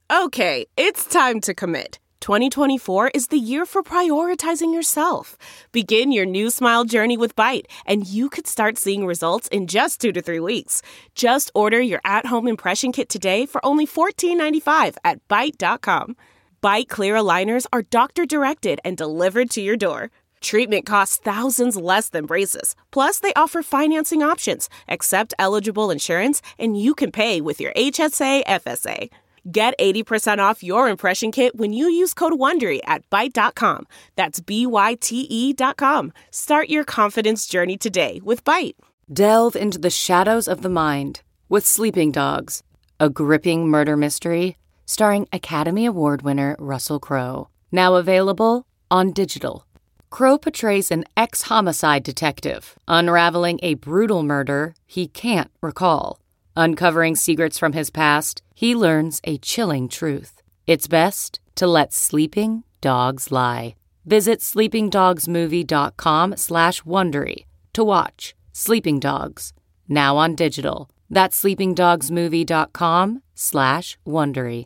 Okay, it's time to commit. 2024 is the year for prioritizing yourself. Begin your new smile journey with Byte, and you could start seeing results in just 2 to 3 weeks. Just order your at-home impression kit today for only $14.95 at Byte.com. Byte Clear aligners are doctor-directed and delivered to your door. Treatment costs thousands less than braces. Plus, they offer financing options, accept eligible insurance, and you can pay with your HSA, FSA. Get 80% off your impression kit when you use code WONDERY at Byte.com. That's BYTE.com. Start your confidence journey today with Byte. Delve into the shadows of the mind with Sleeping Dogs, a gripping murder mystery starring Academy Award winner Russell Crowe. Now available on digital. Crowe portrays an ex-homicide detective unraveling a brutal murder he can't recall. Uncovering secrets from his past, he learns a chilling truth. It's best to let sleeping dogs lie. Visit sleepingdogsmovie.com/Wondery to watch Sleeping Dogs, now on digital. That's sleepingdogsmovie.com/Wondery.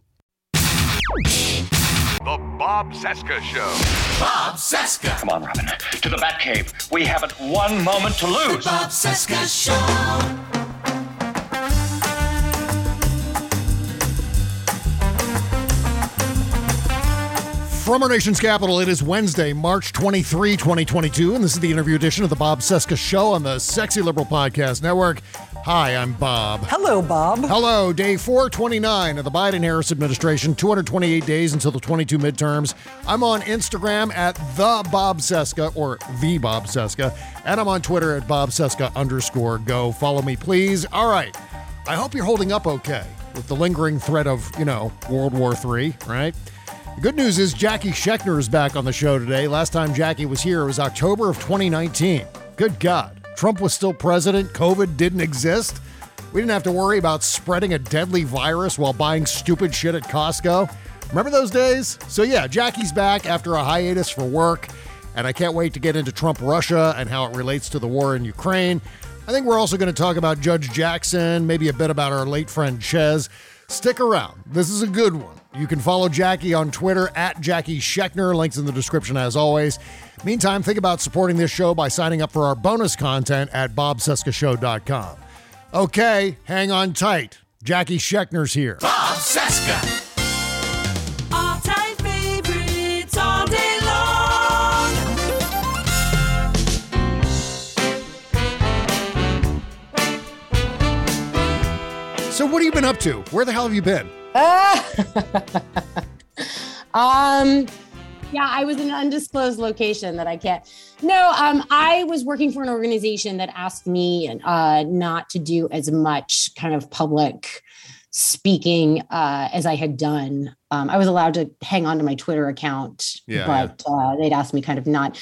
The Bob Cesca Show. Bob Cesca. Come on, Robin. To the Batcave. We haven't one moment to lose. Bob Cesca Show. From our nation's capital, it is Wednesday, March 23, 2022, and this is the interview edition of the Bob Cesca Show on the Sexy Liberal Podcast Network. Hi, I'm Bob. Hello, Bob. Hello. Day 429 of the Biden-Harris administration, 228 days until the 22 midterms. I'm on Instagram at the Bob Cesca, or the Bob Cesca, and I'm on Twitter at BobCesca_go. Follow me, please. All right. I hope you're holding up okay with the lingering threat of, World War III, right? The good news is Jackie Schechner is back on the show today. Last time Jackie was here was October of 2019. Good God. Trump was still president. COVID didn't exist. We didn't have to worry about spreading a deadly virus while buying stupid shit at Costco. Remember those days? So yeah, Jackie's back after a hiatus for work, and I can't wait to get into Trump-Russia and how it relates to the war in Ukraine. I think we're also going to talk about Judge Jackson, maybe a bit about our late friend Chez. Stick around. This is a good one. You can follow Jackie on Twitter at Jackie Schechner. Links in the description as always. Meantime, think about supporting this show by signing up for our bonus content at BobCescaShow.com. Okay, hang on tight. Jackie Schechner's here. Bob Cesca. All-time favorites all day long. So what have you been up to? Where the hell have you been? Yeah, I was in an undisclosed location that I can't. No, I was working for an organization that asked me not to do as much kind of public speaking as I had done. I was allowed to hang on to my Twitter account, but they'd asked me kind of not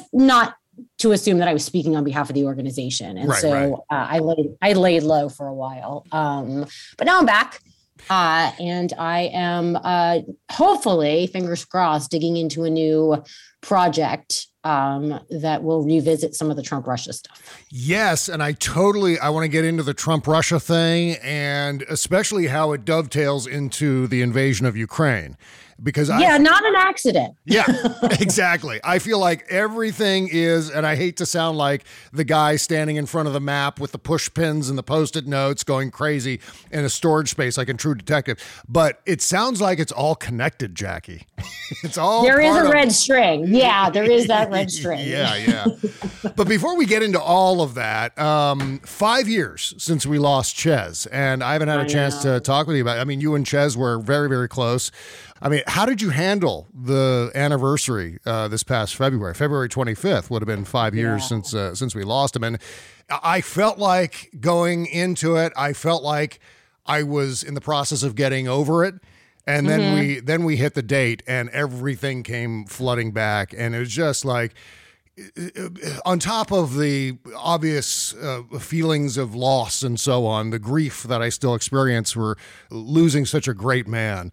to assume that I was speaking on behalf of the organization. And I laid low for a while. But now I'm back. And I am hopefully, fingers crossed, digging into a new project that will revisit some of the Trump-Russia stuff. Yes, and I want to get into the Trump-Russia thing, and especially how it dovetails into the invasion of Ukraine. Because not an accident. Yeah, exactly. I feel like everything is, and I hate to sound like the guy standing in front of the map with the push pins and the Post-it notes going crazy in a storage space like in True Detective, but it sounds like it's all connected, Jackie. It's all There is a red string. Yeah, there is that red string. Yeah. But before we get into all of that, 5 years since we lost Chez, and I haven't had a chance to talk with you about it. I mean, you and Chez were very, very close. I mean, how did you handle the anniversary this past February? February 25th would have been 5 years since we lost him. And I felt like going into it, I felt like I was in the process of getting over it. And then we hit the date and everything came flooding back. And it was just like, on top of the obvious feelings of loss and so on, the grief that I still experience for losing such a great man.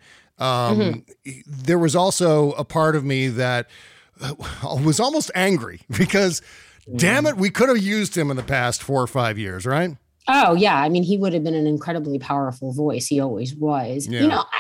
There was also a part of me that was almost angry because, damn it, we could have used him in the past 4 or 5 years, right? Oh, yeah. I mean, he would have been an incredibly powerful voice. He always was. Yeah.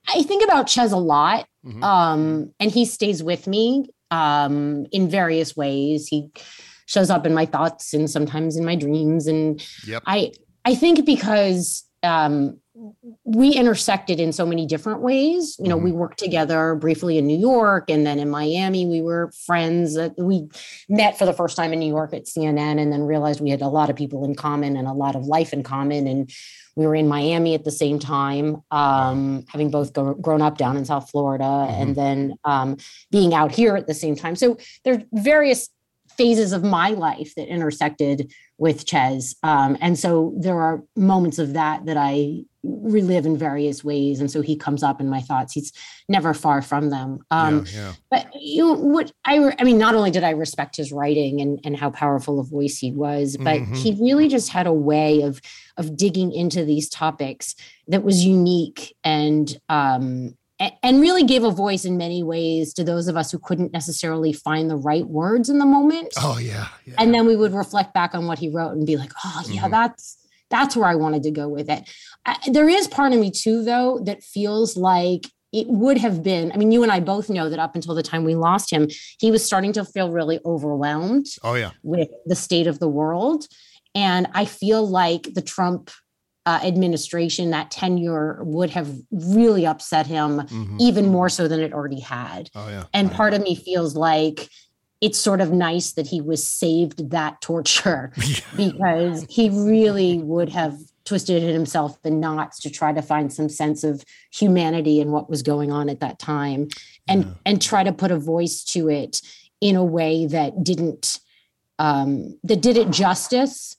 I think about Ches a lot, and he stays with me in various ways. He shows up in my thoughts and sometimes in my dreams. And I think because we intersected in so many different ways. You know, we worked together briefly in New York, and then in Miami, we were friends. We met for the first time in New York at CNN, and then realized we had a lot of people in common and a lot of life in common. And we were in Miami at the same time, having both grown up down in South Florida, and then being out here at the same time. So there are various phases of my life that intersected with Ches. And so there are moments of that I relive in various ways. And so he comes up in my thoughts. He's never far from them. But I mean, not only did I respect his writing and how powerful a voice he was, but he really just had a way of digging into these topics that was unique and really gave a voice in many ways to those of us who couldn't necessarily find the right words in the moment. Oh, yeah. And then we would reflect back on what he wrote and be like, oh, yeah, that's where I wanted to go with it. There is part of me, too, though, that feels like it would have been, I mean, you and I both know that up until the time we lost him, he was starting to feel really overwhelmed with the state of the world. And I feel like the Trump administration, that tenure would have really upset him even more so than it already had. And part of me feels like it's sort of nice that he was saved that torture because he really would have twisted himself in knots to try to find some sense of humanity in what was going on at that time and try to put a voice to it in a way that did it justice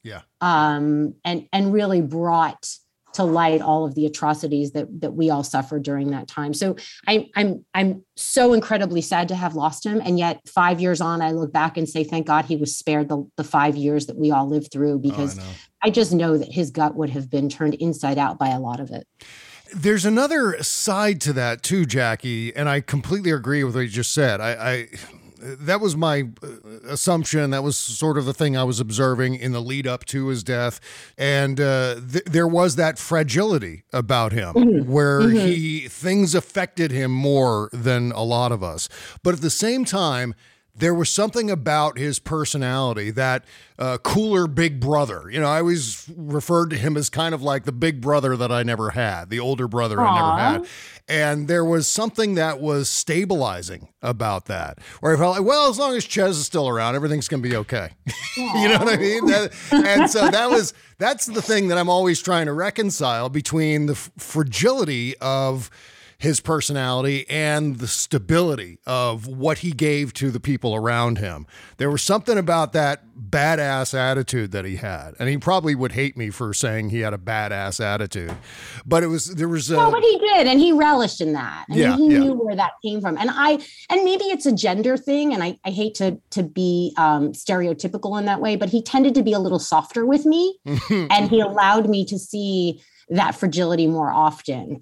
and really brought to light all of the atrocities that we all suffered during that time. So I'm so incredibly sad to have lost him. And yet 5 years on, I look back and say, thank God he was spared the 5 years that we all lived through, because I just know that his gut would have been turned inside out by a lot of it. There's another side to that too, Jackie, and I completely agree with what you just said. That was my assumption. That was sort of the thing I was observing in the lead up to his death. And there was that fragility about him where things affected him more than a lot of us. But at the same time, there was something about his personality, that cooler big brother. You know, I always referred to him as kind of like the big brother that I never had, the older brother I never had. And there was something that was stabilizing about that, where I felt like, well, as long as Ches is still around, everything's going to be okay. You know what I mean? And so that's the thing that I'm always trying to reconcile between the fragility of his personality and the stability of what he gave to the people around him. There was something about that badass attitude that he had. And he probably would hate me for saying he had a badass attitude, but but he did. And he relished in that. And he knew where that came from. And maybe it's a gender thing. And I hate to be stereotypical in that way, but he tended to be a little softer with me. And he allowed me to see that fragility more often.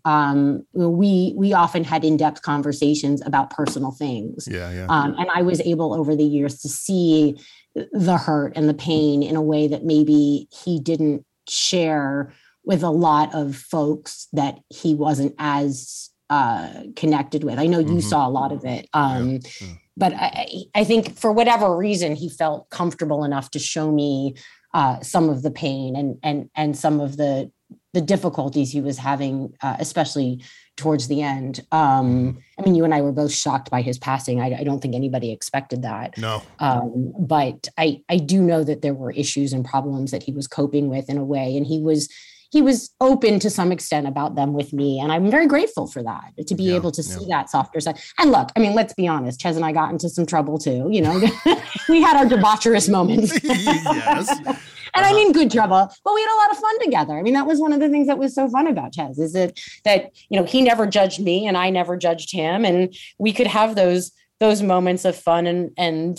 We often had in-depth conversations about personal things. And I was able over the years to see the hurt and the pain in a way that maybe he didn't share with a lot of folks that he wasn't as connected with. I know you saw a lot of it. But I think for whatever reason, he felt comfortable enough to show me some of the pain and some of the difficulties he was having, especially towards the end. I mean, you and I were both shocked by his passing. I don't think anybody expected that. No. But I do know that there were issues and problems that he was coping with in a way. And he was open to some extent about them with me. And I'm very grateful for that, to be able to see that softer side. And look, I mean, let's be honest, Ches and I got into some trouble too. You know, we had our debaucherous moments. Yes. And I mean, good trouble, but we had a lot of fun together. I mean, that was one of the things that was so fun about Ches, is that, you know, he never judged me and I never judged him. And we could have those moments of fun and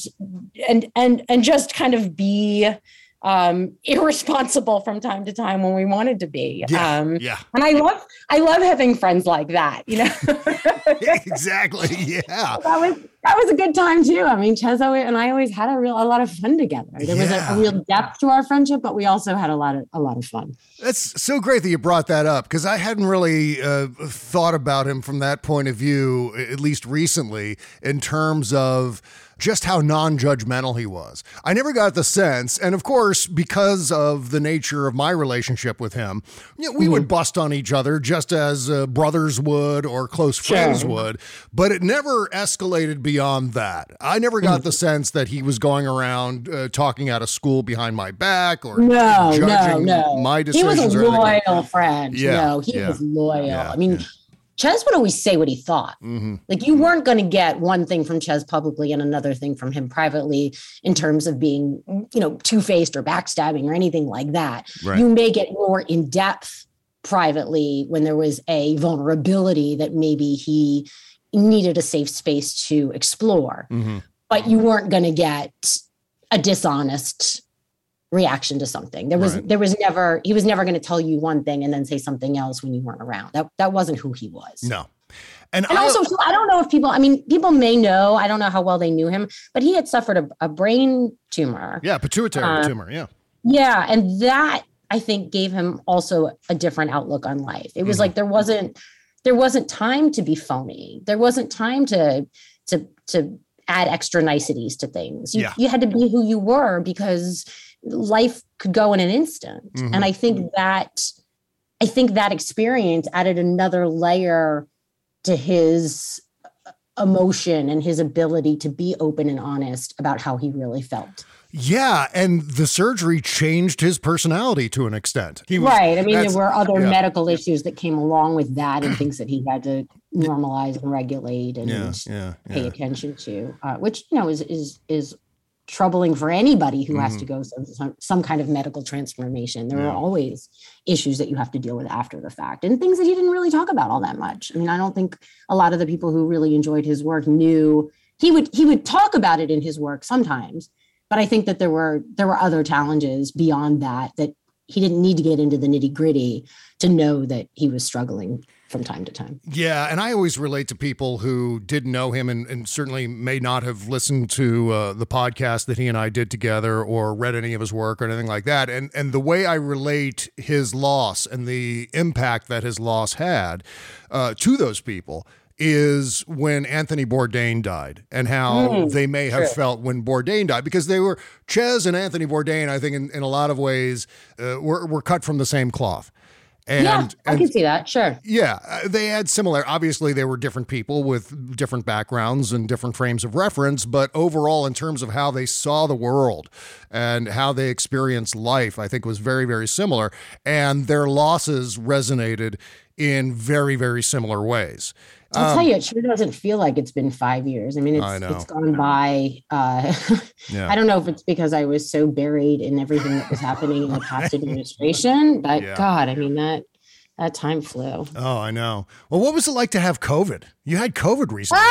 just kind of be irresponsible from time to time when we wanted to be. And I love having friends like that, you know? Exactly. Yeah. That was a good time too. I mean, Ches and I always had a lot of fun together. There was a real depth to our friendship, but we also had a lot of fun. That's so great that you brought that up, because I hadn't really thought about him from that point of view, at least recently, in terms of just how non-judgmental he was. I never got the sense, and of course, because of the nature of my relationship with him, we would bust on each other just as brothers would or close friends would, but it never escalated beyond that. I never got the sense that he was going around talking out of school behind my back or judging my decisions. He was a loyal friend. Yeah, he was loyal. Yeah, I mean, Ches would always say what he thought. Like, you weren't going to get one thing from Ches publicly and another thing from him privately in terms of being, two-faced or backstabbing or anything like that. Right. You may get more in depth privately when there was a vulnerability that maybe he needed a safe space to explore, but you weren't going to get a dishonest reaction to something. He was never going to tell you one thing and then say something else when you weren't around. That wasn't who he was. No. And also, I don't know if people may know, I don't know how well they knew him, but he had suffered a brain tumor. Yeah, pituitary tumor. Yeah. Yeah. And that, I think, gave him also a different outlook on life. It was like there wasn't time to be phony. There wasn't time to add extra niceties to things. You had to be who you were, because life could go in an instant. And I think that experience added another layer to his emotion and his ability to be open and honest about how he really felt. Yeah, and the surgery changed his personality to an extent. Right. I mean, there were other medical issues that came along with that and things that he had to normalize and regulate and pay attention to, which, is troubling for anybody who has to go some kind of medical transformation. There are always issues that you have to deal with after the fact, and things that he didn't really talk about all that much. I mean, I don't think a lot of the people who really enjoyed his work knew he would talk about it in his work sometimes, but I think that there were other challenges beyond that he didn't need to get into the nitty-gritty to know that he was struggling from time to time. Yeah, and I always relate to people who didn't know him and certainly may not have listened to the podcast that he and I did together or read any of his work or anything like that. And the way I relate his loss and the impact that his loss had to those people is when Anthony Bourdain died, and how they may have felt when Bourdain died, because they were, Ches and Anthony Bourdain, I think in a lot of ways were cut from the same cloth. And I can see that. Sure. Yeah. They had similar, obviously they were different people with different backgrounds and different frames of reference, but overall in terms of how they saw the world and how they experienced life, I think was very, very similar. And their losses resonated in very, very similar ways. I'll tell you, it sure doesn't feel like it's been 5 years. I mean, it's gone by. I don't know if it's because I was so buried in everything that was happening in the past administration, but God, I mean, that time flew. Oh, I know. Well, what was it like to have COVID? You had COVID recently.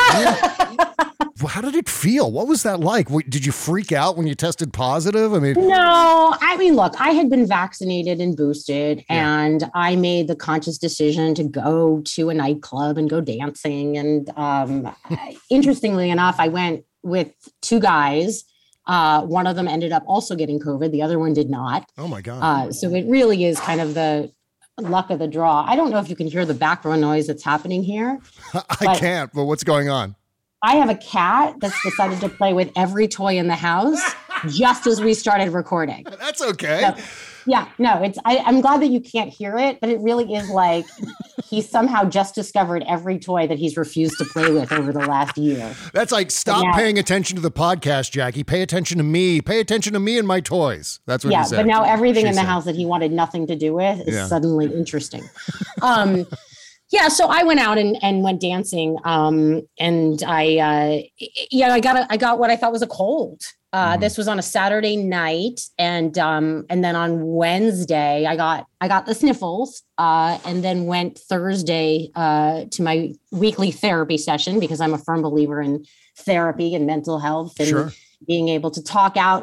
How did it feel? What was that like? Did you freak out when you tested positive? I mean, no. I mean, look, I had been vaccinated and boosted, and I made the conscious decision to go to a nightclub and go dancing. And interestingly enough, I went with two guys. One of them ended up also getting COVID. The other one did not. Oh, my God. So it really is kind of the luck of the draw. I don't know if you can hear the background noise that's happening here. I can't, but what's going on? I have a cat that's decided to play with every toy in the house just as we started recording. That's okay. So, I'm glad that you can't hear it, but it really is like he somehow just discovered every toy that he's refused to play with over the last year. That's like, stop paying attention to the podcast, Jackie. Pay attention to me. Pay attention to me and my toys. That's what he said. But now everything in the house that he wanted nothing to do with is suddenly interesting. So I went out and went dancing. And I got what I thought was a cold. This was on a Saturday night. And then on Wednesday, I got the sniffles, and then went Thursday, to my weekly therapy session, because I'm a firm believer in therapy and mental health and being able to talk out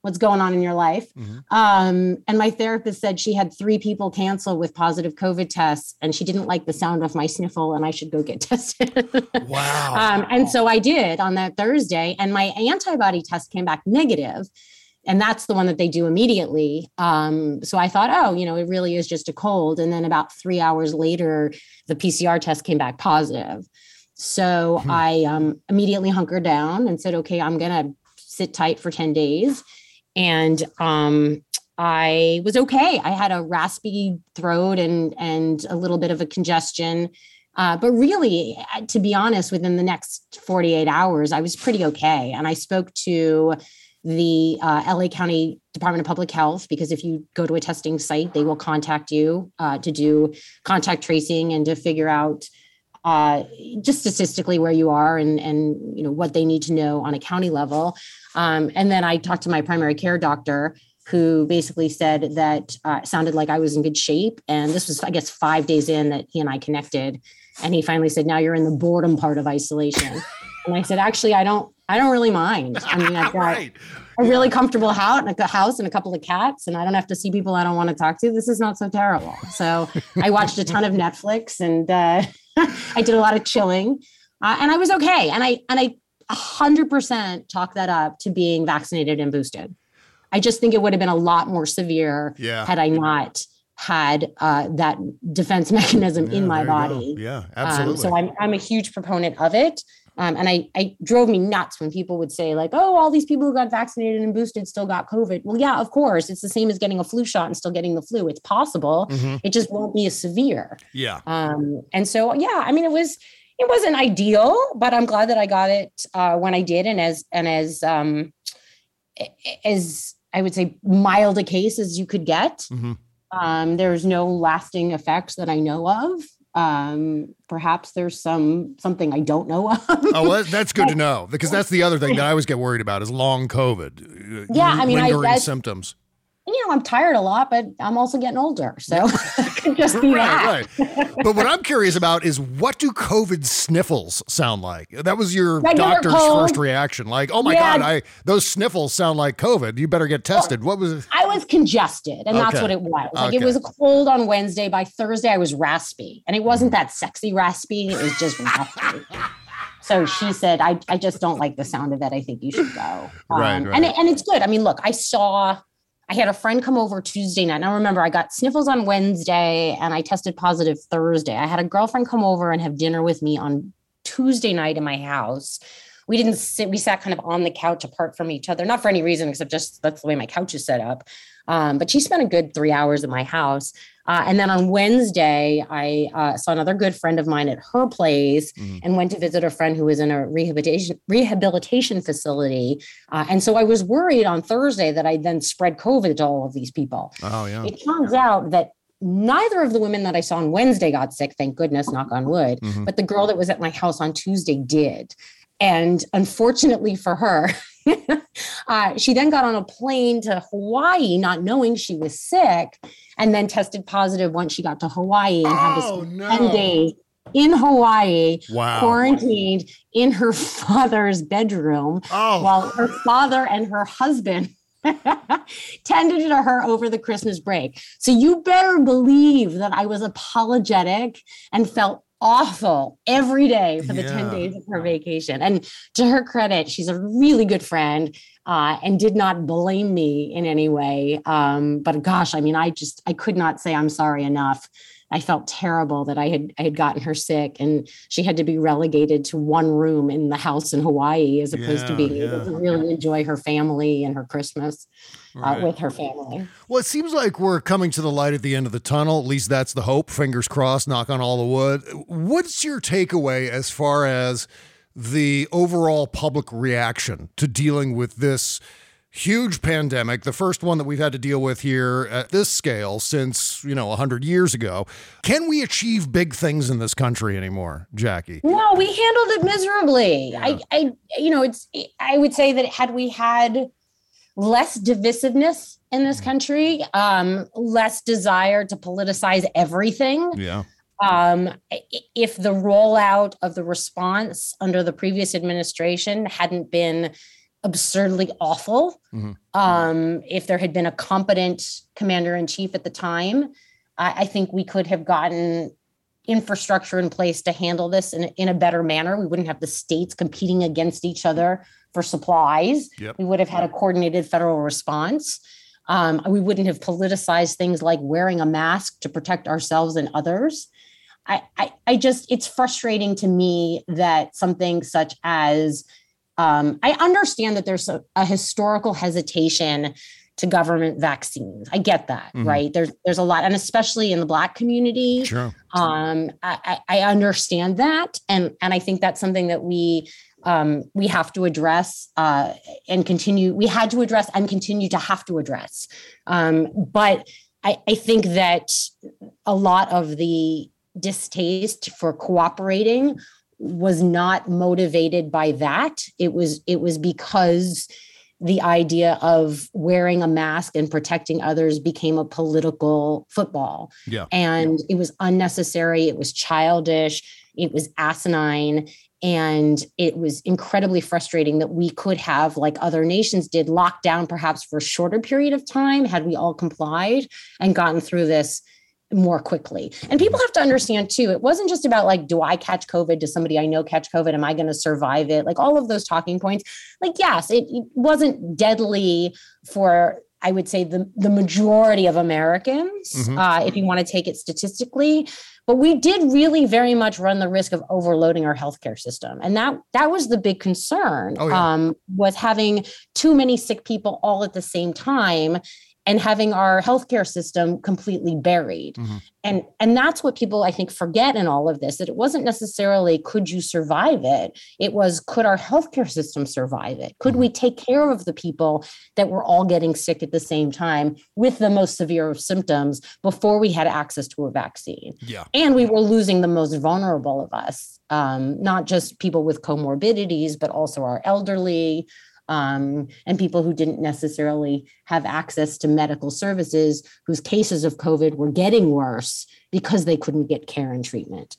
what's going on in your life. And my therapist said she had 3 people cancel with positive COVID tests, and she didn't like the sound of my sniffle, and I should go get tested. Wow. And so I did on that Thursday, and my antibody test came back negative. And that's the one that they do immediately. So I thought, oh, it really is just a cold. And then about 3 hours later, the PCR test came back positive. So I immediately hunkered down and said, okay, I'm going to sit tight for 10 days. And I was okay. I had a raspy throat and a little bit of a congestion. But really, to be honest, within the next 48 hours, I was pretty okay. And I spoke to the LA County Department of Public Health, because if you go to a testing site, they will contact you to do contact tracing and to figure out just statistically where you are and what they need to know on a county level. And then I talked to my primary care doctor, who basically said that it sounded like I was in good shape. And this was, I guess, 5 days in that he and I connected. And he finally said, now you're in the boredom part of isolation. And I said, actually, I don't really mind. I mean, I've got a really comfortable house and a couple of cats, and I don't have to see people I don't want to talk to. This is not so terrible. So I watched a ton of Netflix, and I did a lot of chilling, and I was okay. And I 100% chalk that up to being vaccinated and boosted. I just think it would have been a lot more severe had I not had that defense mechanism in my body. Yeah, absolutely. So I'm a huge proponent of it. And I drove me nuts when people would say like, oh, all these people who got vaccinated and boosted still got COVID. Well, yeah, of course. It's the same as getting a flu shot and still getting the flu. It's possible. It just won't be as severe. Yeah. And so, yeah, I mean, it wasn't ideal, but I'm glad that I got it when I did. And as I would say mild a case as you could get. There's no lasting effects that I know of. Perhaps there's something I don't know of. Oh, well, that's good to know, because that's the other thing that I always get worried about is long COVID. Yeah, I mean, lingering symptoms. I'm tired a lot, but I'm also getting older, so it could just be that. Right. But what I'm curious about is, what do COVID sniffles sound like? That was your doctor's first reaction. Like, oh my God, those sniffles sound like COVID. You better get tested. What was it? I was congested, and that's what it was. Like, it was a cold on Wednesday. By Thursday, I was raspy, and it wasn't that sexy raspy. It was just raspy. So she said, I just don't like the sound of it. I think you should go. Right. And it's good. I mean, look, I had a friend come over Tuesday night. Now, remember, I got sniffles on Wednesday and I tested positive Thursday. I had a girlfriend come over and have dinner with me on Tuesday night in my house. We didn't sit, we sat kind of on the couch apart from each other, not for any reason, except just that's the way my couch is set up. But she spent a good 3 hours at my house. And then on Wednesday, I saw another good friend of mine at her place and went to visit a friend who was in a rehabilitation facility. And so I was worried on Thursday that I'd then spread COVID to all of these people. Oh, yeah. It turns out that neither of the women that I saw on Wednesday got sick, thank goodness, knock on wood. But the girl that was at my house on Tuesday did. And unfortunately for her, she then got on a plane to Hawaii, not knowing she was sick, and then tested positive once she got to Hawaii and had to spend 10 days in Hawaii, quarantined in her father's bedroom, while her father and her husband tended to her over the Christmas break. So you better believe that I was apologetic and felt awful every day for the 10 days of her vacation. And to her credit, she's a really good friend and did not blame me in any way. But gosh, I mean, I could not say I'm sorry enough. I felt terrible that I had gotten her sick and she had to be relegated to one room in the house in Hawaii as opposed to being able to really enjoy her family and her Christmas with her family. Well, it seems like we're coming to the light at the end of the tunnel. At least that's the hope. Fingers crossed, knock on all the wood. What's your takeaway as far as the overall public reaction to dealing with this huge pandemic, the first one that we've had to deal with here at this scale since, 100 years ago? Can we achieve big things in this country anymore, Jackie? No, we handled it miserably. Yeah. I would say that had we had less divisiveness in this country, less desire to politicize everything. Yeah. If the rollout of the response under the previous administration hadn't been absurdly awful. If there had been a competent commander-in-chief at the time, I think we could have gotten infrastructure in place to handle this in a better manner. We wouldn't have the states competing against each other for supplies. Yep. We would have had a coordinated federal response. We wouldn't have politicized things like wearing a mask to protect ourselves and others. It's frustrating to me that something such as, I understand that there's a historical hesitation to government vaccines. I get that, right? There's a lot, and especially in the Black community. Sure. I understand that, and I think that's something that we have to address and continue. We had to address and continue to have to address. But I think that a lot of the distaste for cooperating was not motivated by that. It was because the idea of wearing a mask and protecting others became a political football. Yeah. And it was unnecessary. It was childish. It was asinine. And it was incredibly frustrating that we could have, like other nations did, locked down perhaps for a shorter period of time had we all complied and gotten through this more quickly. And people have to understand too, it wasn't just about like, do I catch COVID? Does somebody I know catch COVID? Am I going to survive it? Like all of those talking points. Like, yes, it wasn't deadly for, I would say, the majority of Americans, if you want to take it statistically. But we did really very much run the risk of overloading our healthcare system. And that was the big concern, was having too many sick people all at the same time and having our healthcare system completely buried. And that's what people, I think, forget in all of this, that it wasn't necessarily, could you survive it? It was, could our healthcare system survive it? Could we take care of the people that were all getting sick at the same time with the most severe of symptoms before we had access to a vaccine? Yeah. And we were losing the most vulnerable of us, not just people with comorbidities, but also our elderly, and people who didn't necessarily have access to medical services, whose cases of COVID were getting worse because they couldn't get care and treatment.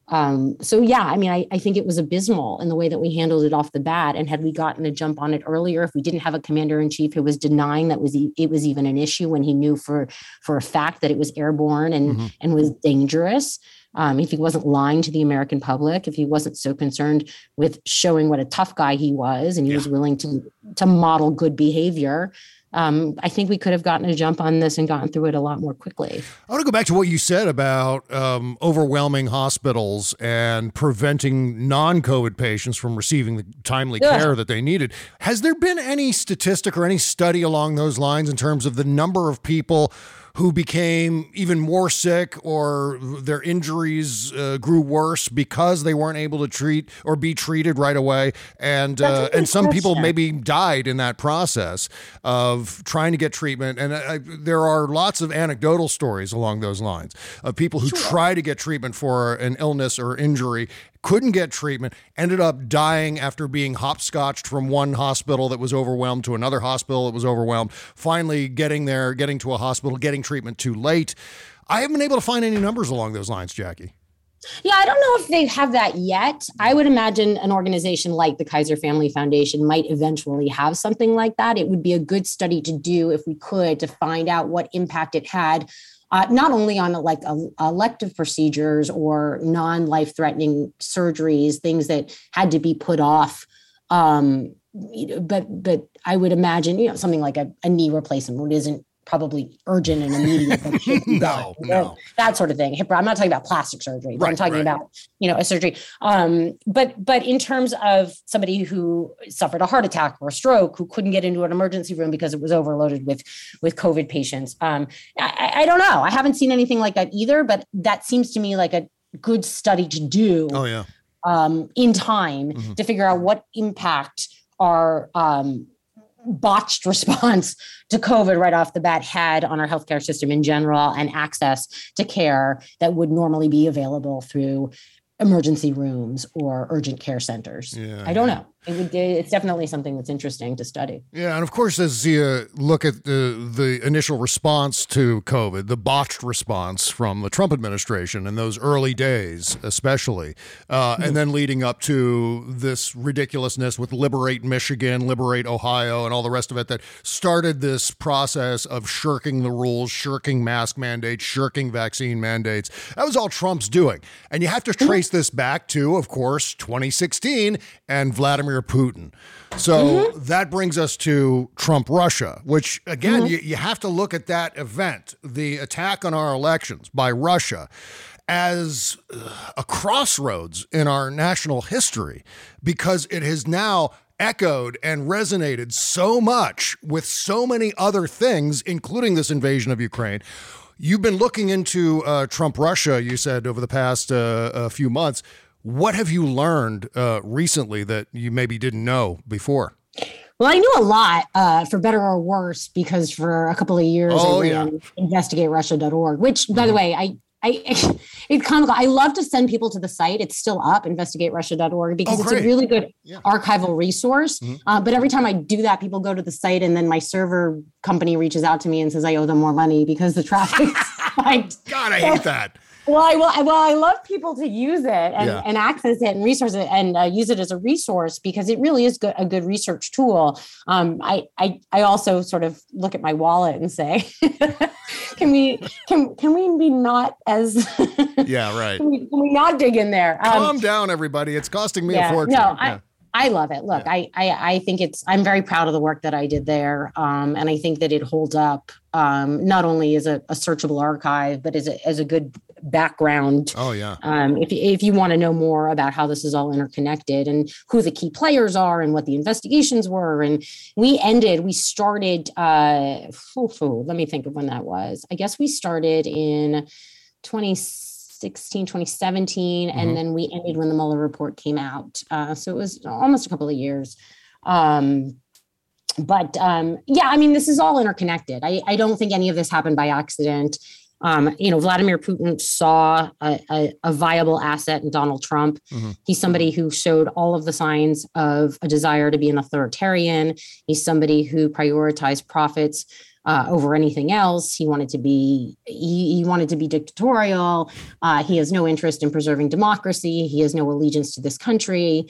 So yeah, I mean, I think it was abysmal in the way that we handled it off the bat. And had we gotten a jump on it earlier, if we didn't have a commander-in-chief who was denying that it was even an issue when he knew for a fact that it was airborne and was dangerous, if he wasn't lying to the American public, if he wasn't so concerned with showing what a tough guy he was, and he was willing to model good behavior, I think we could have gotten a jump on this and gotten through it a lot more quickly. I want to go back to what you said about overwhelming hospitals and preventing non-COVID patients from receiving the timely care that they needed. Has there been any statistic or any study along those lines in terms of the number of people who became even more sick or their injuries grew worse because they weren't able to treat or be treated right away? And some people maybe died in that process of trying to get treatment. And there are lots of anecdotal stories along those lines of people who try to get treatment for an illness or injury, couldn't get treatment, ended up dying after being hopscotched from one hospital that was overwhelmed to another hospital that was overwhelmed, finally getting to a hospital, getting treatment too late. I haven't been able to find any numbers along those lines, Jackie. Yeah, I don't know if they have that yet. I would imagine an organization like the Kaiser Family Foundation might eventually have something like that. It would be a good study to do if we could, to find out what impact it had, not only on elective procedures or non-life-threatening surgeries, things that had to be put off. But I would imagine, something like a knee replacement, what isn't probably urgent and immediate. No. That sort of thing. I'm not talking about plastic surgery, but I'm talking about, a surgery. But in terms of somebody who suffered a heart attack or a stroke, who couldn't get into an emergency room because it was overloaded with COVID patients. I don't know. I haven't seen anything like that either, but that seems to me like a good study to do in time to figure out what impact our botched response to COVID right off the bat had on our healthcare system in general, and access to care that would normally be available through emergency rooms or urgent care centers. I don't know. It's definitely something that's interesting to study. Yeah, and of course, as you look at the initial response to COVID, the botched response from the Trump administration in those early days, especially, and then leading up to this ridiculousness with Liberate Michigan, Liberate Ohio, and all the rest of it that started this process of shirking the rules, shirking mask mandates, shirking vaccine mandates. That was all Trump's doing. And you have to trace this back to, of course, 2016 and Vladimir Putin. So that brings us to Trump-Russia, which, again, you have to look at that event, the attack on our elections by Russia, as a crossroads in our national history, because it has now echoed and resonated so much with so many other things, including this invasion of Ukraine. You've been looking into Trump-Russia, you said, over the past few months. What have you learned recently that you maybe didn't know before? Well, I knew a lot, for better or worse, because for a couple of years I ran InvestigateRussia.org, which, by the way, it's comical. I love to send people to the site. It's still up, InvestigateRussia.org, because it's a really good archival resourse. But every time I do that, people go to the site, and then my server company reaches out to me and says I owe them more money because the traffic spiked. God, I hate that. Well, I love people to use it and access it and resource it and use it as a resource, because it really is a good research tool. I also sort of look at my wallet and say, can we be not as right? Can we not dig in there? Calm down, everybody. It's costing me a fortune. No, I love it. Look, I think I'm very proud of the work that I did there. And I think that it holds up, not only as a searchable archive, but as a good background. Oh, yeah. If you want to know more about how this is all interconnected and who the key players are and what the investigations were. And we started, let me think of when that was. I guess we started in 2016, 2017, and then we ended when the Mueller report came out. So it was almost a couple of years. This is all interconnected. I don't think any of this happened by accident. Vladimir Putin saw a viable asset in Donald Trump. He's somebody who showed all of the signs of a desire to be an authoritarian. He's somebody who prioritized profits over anything else. He wanted to be dictatorial. He has no interest in preserving democracy. He has no allegiance to this country.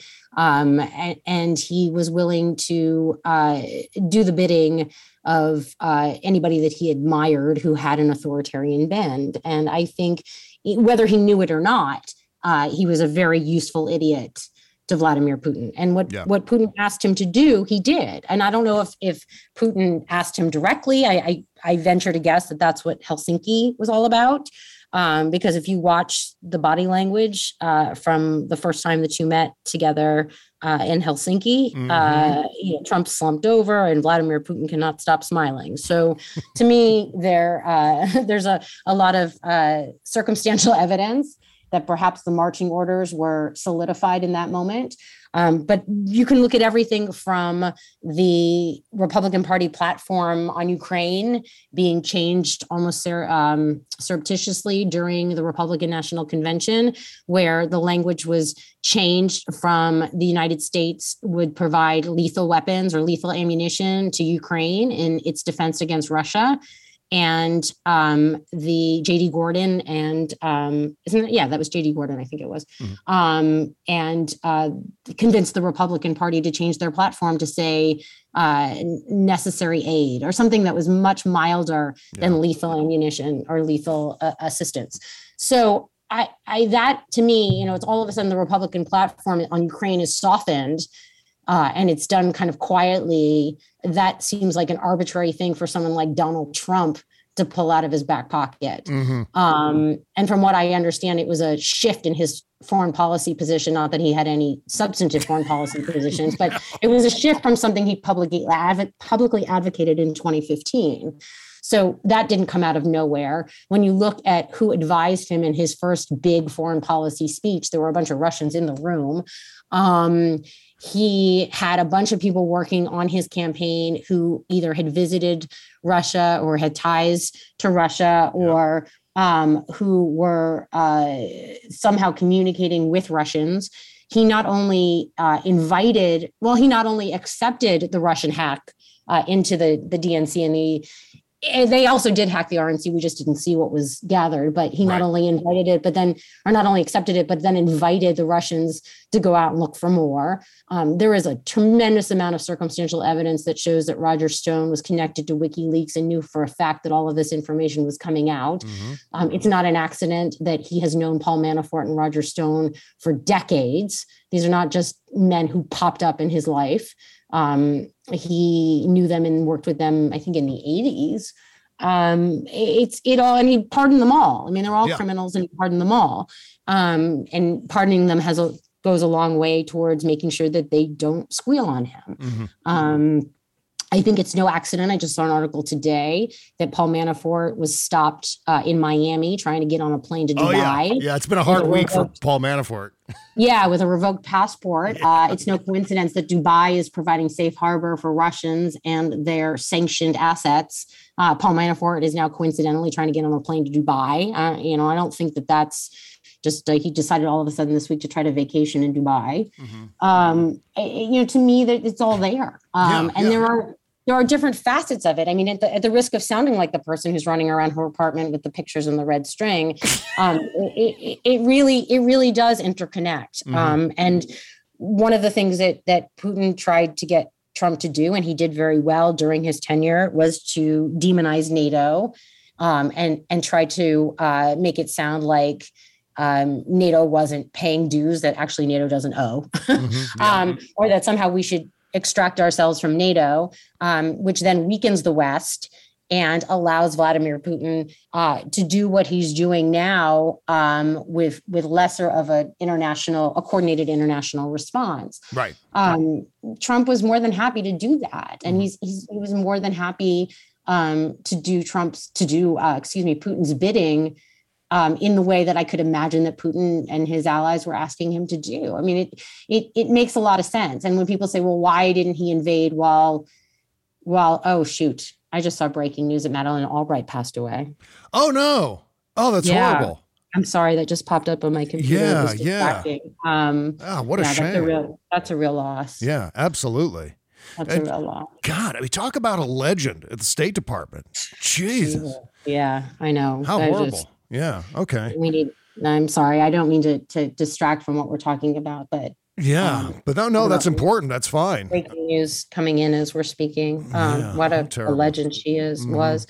And he was willing to do the bidding of anybody that he admired who had an authoritarian bend. And I think whether he knew it or not, he was a very useful idiot to Vladimir Putin. And what Putin asked him to do, he did. And I don't know if Putin asked him directly. I venture to guess that that's what Helsinki was all about. Because if you watch the body language from the first time the two met together in Helsinki, Trump slumped over and Vladimir Putin cannot stop smiling. So to me, there's a lot of circumstantial evidence that perhaps the marching orders were solidified in that moment. But you can look at everything from the Republican Party platform on Ukraine being changed almost surreptitiously during the Republican National Convention, where the language was changed from the United States would provide lethal weapons or lethal ammunition to Ukraine in its defense against Russia. And the J.D. Gordon and that was J.D. Gordon, I think it was, and convinced the Republican Party to change their platform to say necessary aid or something that was much milder than lethal ammunition or lethal assistance. So that to me, it's all of a sudden the Republican platform on Ukraine is softened. And it's done kind of quietly. That seems like an arbitrary thing for someone like Donald Trump to pull out of his back pocket. And from what I understand, it was a shift in his foreign policy position. Not that he had any substantive foreign policy positions, but it was a shift from something he publicly advocated in 2015. So that didn't come out of nowhere. When you look at who advised him in his first big foreign policy speech, there were a bunch of Russians in the room. He had a bunch of people working on his campaign who either had visited Russia or had ties to Russia or who were somehow communicating with Russians. he not only accepted the Russian hack into the DNC and they also did hack the RNC. We just didn't see what was gathered, but he not only not only accepted it, but then invited the Russians to go out and look for more. There is a tremendous amount of circumstantial evidence that shows that Roger Stone was connected to WikiLeaks and knew for a fact that all of this information was coming out. It's not an accident that he has known Paul Manafort and Roger Stone for decades. These are not just men who popped up in his life. He knew them and worked with them, I think, in the 80s. And he pardoned them all. I mean, they're all criminals, and he pardoned them all. And pardoning them goes a long way towards making sure that they don't squeal on him. I think it's no accident. I just saw an article today that Paul Manafort was stopped in Miami trying to get on a plane to Dubai. Yeah, it's been a hard week for Paul Manafort. Yeah, with a revoked passport. It's no coincidence that Dubai is providing safe harbor for Russians and their sanctioned assets. Paul Manafort is now coincidentally trying to get on a plane to Dubai. I don't think that's just he decided all of a sudden this week to try to vacation in Dubai. To me, that it's all there. There are different facets of it. I mean, at the risk of sounding like the person who's running around her apartment with the pictures and the red string, it really does interconnect. And one of the things that Putin tried to get Trump to do, and he did very well during his tenure, was to demonize NATO and try to make it sound like NATO wasn't paying dues that actually NATO doesn't owe, or that somehow we should extract ourselves from NATO, which then weakens the West and allows Vladimir Putin to do what he's doing now with lesser of a coordinated international response. Right. Trump was more than happy to do that, and he was more than happy to do Putin's bidding. In the way that I could imagine that Putin and his allies were asking him to do. I mean, it makes a lot of sense. And when people say, well, why didn't he invade while oh, shoot, I just saw breaking news that Madeleine Albright passed away. Oh, no. Oh, that's horrible. I'm sorry, that just popped up on my computer. Yeah. What a shame. That's a real loss. Yeah, absolutely. That's a real loss. God, I mean, talk about a legend at the State Department. Jesus. Yeah, I know. How horrible. Yeah. Okay. I'm sorry. I don't mean to distract from what we're talking about, but but no, that's important. That's fine. Breaking news coming in as we're speaking. What a legend she was.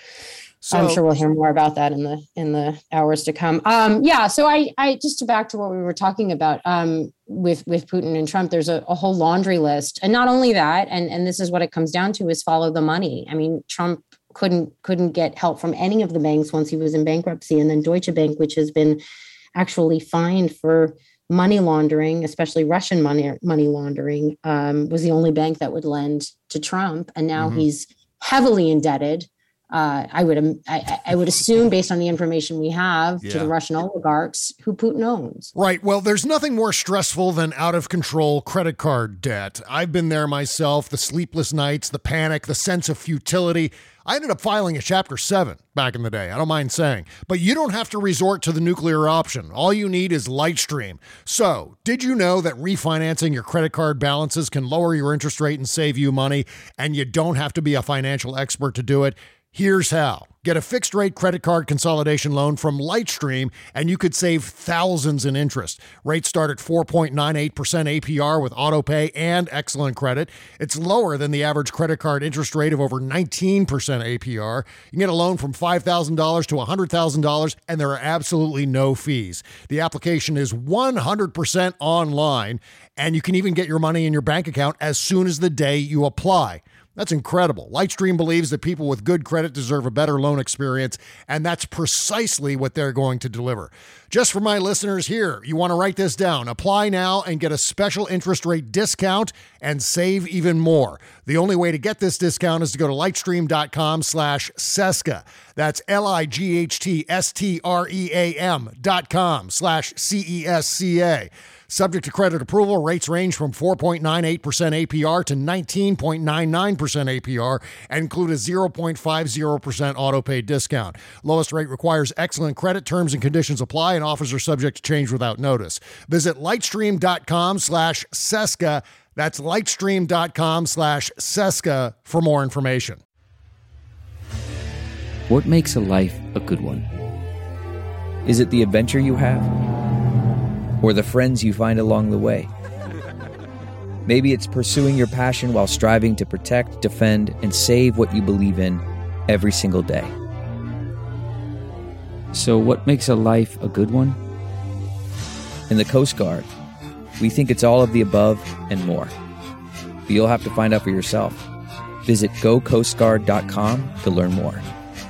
So I'm sure we'll hear more about that in the hours to come. So I just to back to what we were talking about with Putin and Trump, there's a whole laundry list. And not only that, and this is what it comes down to, is follow the money. I mean, Trump couldn't get help from any of the banks once he was in bankruptcy. And then Deutsche Bank, which has been actually fined for money laundering, especially Russian money laundering, was the only bank that would lend to Trump. And now he's heavily indebted. I would assume, based on the information we have, to the Russian oligarchs who Putin owns. Right. Well, there's nothing more stressful than out of control credit card debt. I've been there myself. The sleepless nights, the panic, the sense of futility. I ended up filing a Chapter 7 back in the day. I don't mind saying. But you don't have to resort to the nuclear option. All you need is Lightstream. So, did you know that refinancing your credit card balances can lower your interest rate and save you money, and you don't have to be a financial expert to do it? Here's how. Get a fixed-rate credit card consolidation loan from Lightstream, and you could save thousands in interest. Rates start at 4.98% APR with autopay and excellent credit. It's lower than the average credit card interest rate of over 19% APR. You can get a loan from $5,000 to $100,000, and there are absolutely no fees. The application is 100% online, and you can even get your money in your bank account as soon as the day you apply. That's incredible. Lightstream believes that people with good credit deserve a better loan experience, and that's precisely what they're going to deliver. Just for my listeners here, you want to write this down. Apply now and get a special interest rate discount and save even more. The only way to get this discount is to go to lightstream.com/Cesca. That's LIGHTSTREAM.com/CESCA. Subject to credit approval, rates range from 4.98% APR to 19.99% APR and include a 0.50% auto pay discount. Lowest rate requires excellent credit. Terms and conditions apply, and offers are subject to change without notice. Visit lightstream.com/Cesca. That's lightstream.com/Cesca for more information. What makes a life a good one? Is it the adventure you have? Or the friends you find along the way? Maybe it's pursuing your passion while striving to protect, defend, and save what you believe in every single day. So what makes a life a good one? In the Coast Guard, we think it's all of the above and more. But you'll have to find out for yourself. Visit gocoastguard.com to learn more.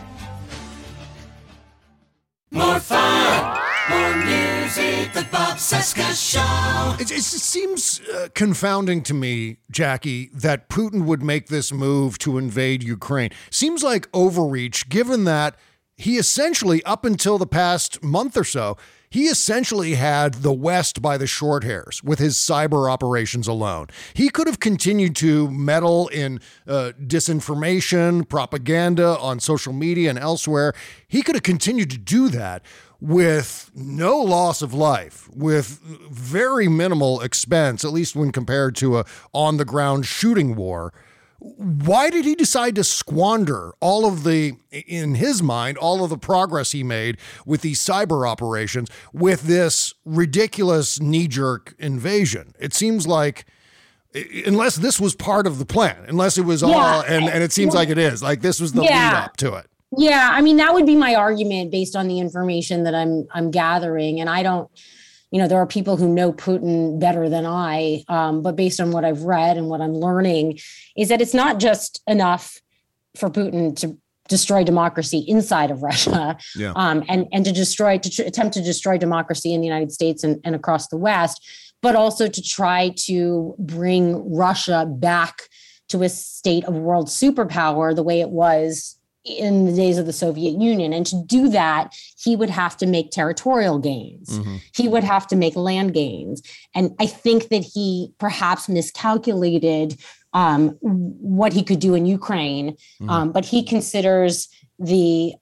More fun, more music, the Bob Cesca Show. It seems confounding to me, Jackie, that Putin would make this move to invade Ukraine. Seems like overreach, given that he essentially, up until the past month or so, he essentially had the West by the short hairs with his cyber operations alone. He could have continued to meddle in disinformation, propaganda on social media and elsewhere. He could have continued to do that with no loss of life, with very minimal expense, at least when compared to a on-the-ground shooting war. Why did he decide to squander all of the, in his mind, all of the progress he made with these cyber operations with this ridiculous knee-jerk invasion? It seems like, unless this was part of the plan, unless it was all, and it seems like it is, like this was the lead up to it. Yeah, I mean, that would be my argument based on the information that I'm gathering. And I don't, there are people who know Putin better than I, but based on what I've read and what I'm learning is that it's not just enough for Putin to destroy democracy inside of Russia, and to attempt to destroy democracy in the United States and across the West, but also to try to bring Russia back to a state of world superpower the way it was in the days of the Soviet Union. And to do that, he would have to make territorial gains. Mm-hmm. He would have to make land gains. And I think that he perhaps miscalculated what he could do in Ukraine. Mm-hmm. But he considers the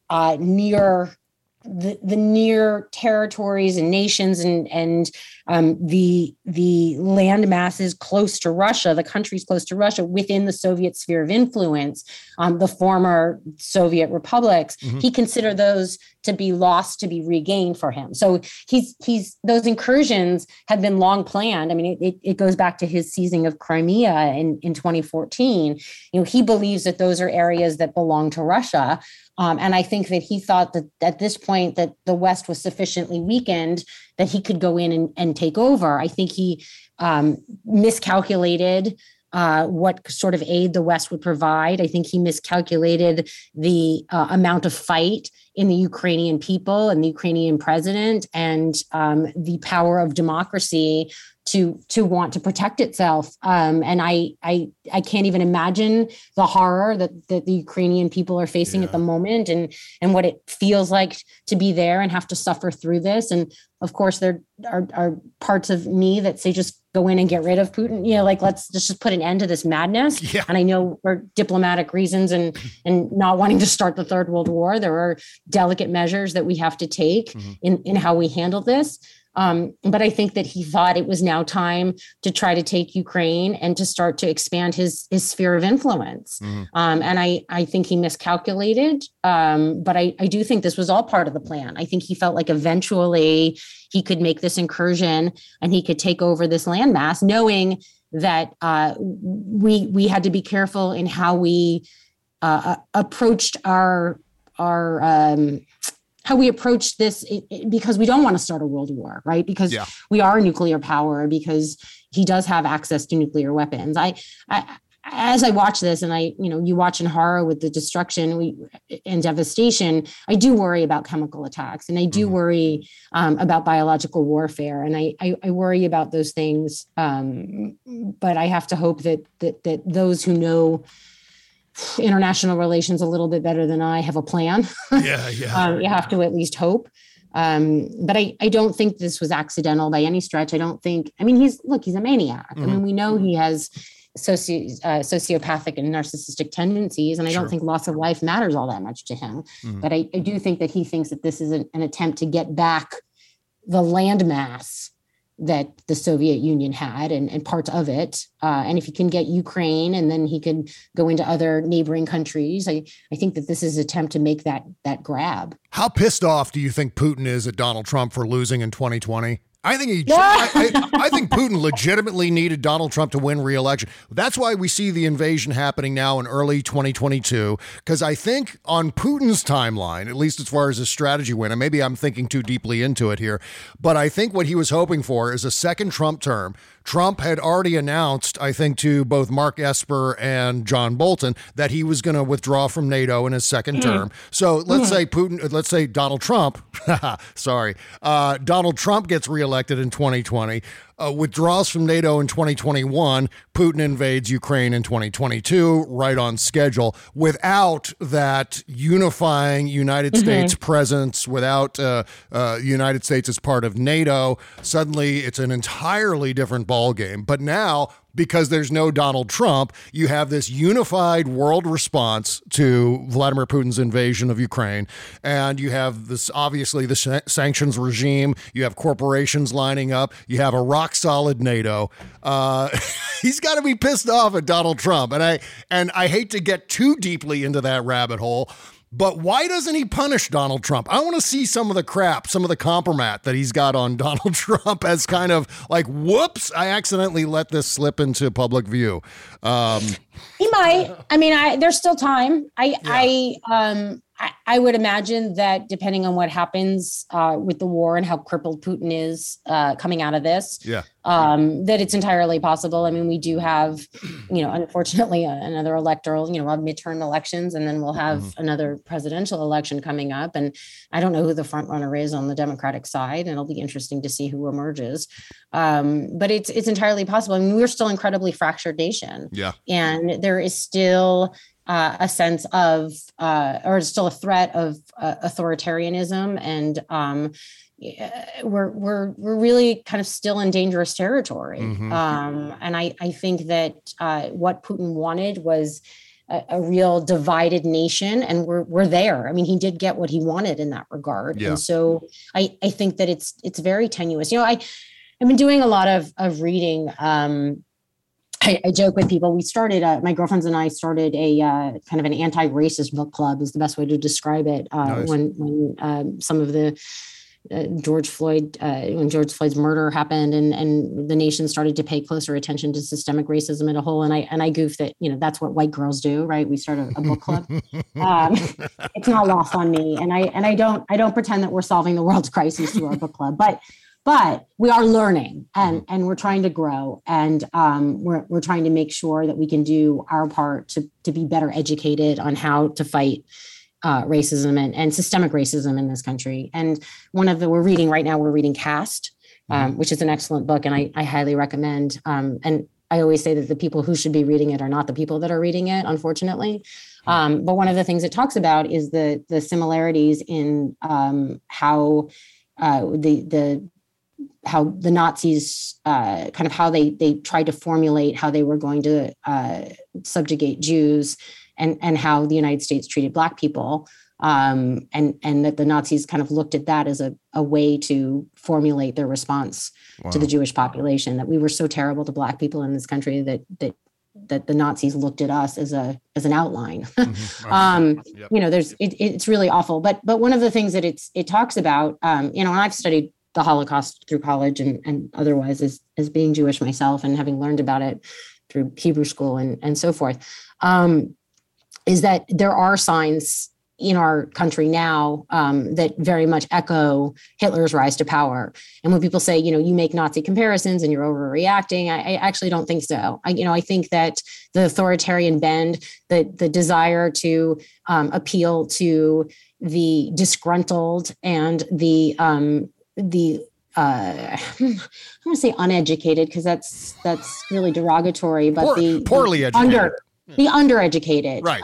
near territories and nations and the land masses close to Russia, the countries close to Russia within the Soviet sphere of influence, the former Soviet republics, mm-hmm. he considered those to be lost, to be regained for him. So he's those incursions had been long planned. I mean, it goes back to his seizing of Crimea in 2014. He believes that those are areas that belong to Russia. And I think that he thought that at this point that the West was sufficiently weakened that he could go in and take over. I think he miscalculated what sort of aid the West would provide. I think he miscalculated the amount of fight in the Ukrainian people and the Ukrainian president and the power of democracy to want to protect itself. And I can't even imagine the horror that the Ukrainian people are facing at the moment and what it feels like to be there and have to suffer through this. And of course, there are parts of me that say just go in and get rid of Putin. Let's just put an end to this madness. Yeah. And I know for diplomatic reasons and not wanting to start the Third World War, there are delicate measures that we have to take mm-hmm. in how we handle this. But I think that he thought it was now time to try to take Ukraine and to start to expand his sphere of influence. Mm-hmm. And I think he miscalculated. But I do think this was all part of the plan. I think he felt like eventually he could make this incursion and he could take over this landmass, knowing that we had to be careful in how we approached how we approach this because we don't want to start a world war, right? Because we are a nuclear power, because he does have access to nuclear weapons. As I watch this and you watch in horror with the destruction and devastation, I do worry about chemical attacks and I do worry about biological warfare. And I worry about those things. But I have to hope that those who know international relations a little bit better than I have a plan. You have to at least hope. But I don't think this was accidental by any stretch. I don't think, I mean, he's a maniac. I mean, we know he has sociopathic and narcissistic tendencies, and I don't think loss of life matters all that much to him. But I do think that he thinks that this is an attempt to get back the landmass that the Soviet Union had and parts of it. And if he can get Ukraine and then he can go into other neighboring countries, I think that this is an attempt to make that grab. How pissed off do you think Putin is at Donald Trump for losing in 2020? I think I think Putin legitimately needed Donald Trump to win re-election. That's why we see the invasion happening now in early 2022, because I think on Putin's timeline, at least as far as his strategy went, and maybe I'm thinking too deeply into it here, but I think what he was hoping for is a second Trump term. Trump had already announced, I think, to both Mark Esper and John Bolton that he was going to withdraw from NATO in his second term. So let's say Donald Trump, Donald Trump gets reelected in 2020, withdraws from NATO in 2021, Putin invades Ukraine in 2022, right on schedule, without that unifying United States presence, without United States as part of NATO. Suddenly, it's an entirely different ballgame. But now, because there's no Donald Trump, you have this unified world response to Vladimir Putin's invasion of Ukraine. And you have this, obviously, the sanctions regime. You have corporations lining up. You have a rock solid NATO. He's got to be pissed off at Donald Trump. And I hate to get too deeply into that rabbit hole, but why doesn't he punish Donald Trump? I want to see some of the crap, some of the compromat that he's got on Donald Trump as kind of like, whoops, I accidentally let this slip into public view. He might. I mean, there's still time. I would imagine that depending on what happens with the war and how crippled Putin is coming out of this, that it's entirely possible. I mean, we do have, unfortunately, another electoral, we'll have midterm elections, and then we'll have another presidential election coming up. And I don't know who the front runner is on the Democratic side, and it'll be interesting to see who emerges. But it's entirely possible. I mean, we're still an incredibly fractured nation. Yeah. And there is still a sense of, or still a threat of authoritarianism, and we're really kind of still in dangerous territory. And I think that what Putin wanted was a real divided nation, and we're there. I mean, he did get what he wanted in that regard, and so I think that it's very tenuous. I've been doing a lot of reading. I joke with people. We started, my girlfriends and I started a kind of an anti-racist book club is the best way to describe it. Nice. When some of the when George Floyd's murder happened and the nation started to pay closer attention to systemic racism as a whole. And I goof that, that's what white girls do, right? We start a book club. It's not lost on me. And I don't pretend that we're solving the world's crises through our book club, but we are learning and we're trying to grow, and we're trying to make sure that we can do our part to be better educated on how to fight racism and systemic racism in this country. And we're reading Caste, which is an excellent book, and I highly recommend. And I always say that the people who should be reading it are not the people that are reading it, unfortunately. But one of the things it talks about is the similarities in how the Nazis, kind of how they tried to formulate how they were going to subjugate Jews, and how the United States treated Black people, and that the Nazis kind of looked at that as a way to formulate their response to the Jewish population. That we were so terrible to Black people in this country that the Nazis looked at us as an outline. It's really awful. But one of the things that it talks about, and I've studied the Holocaust through college and otherwise as being Jewish myself and having learned about it through Hebrew school and so forth, is that there are signs in our country now that very much echo Hitler's rise to power. And when people say, you make Nazi comparisons and you're overreacting, I actually don't think so. I think that the authoritarian bend, the desire to appeal to the disgruntled and the I'm going to say uneducated, because that's really derogatory, but poorly educated. the undereducated, right.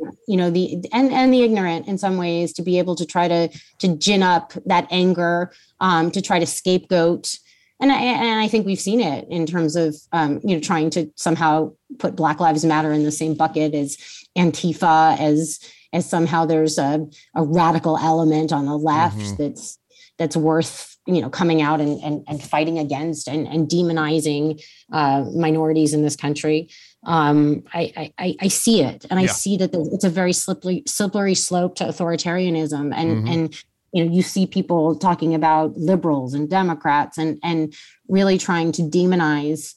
And the ignorant in some ways, to be able to try to gin up that anger, to try to scapegoat. And I think we've seen it in terms of, trying to somehow put Black Lives Matter in the same bucket as Antifa, as somehow there's a radical element on the left that's worth, coming out and fighting against and demonizing minorities in this country. I see it, and I see that it's a very slippery slope to authoritarianism, and you see people talking about liberals and Democrats and really trying to demonize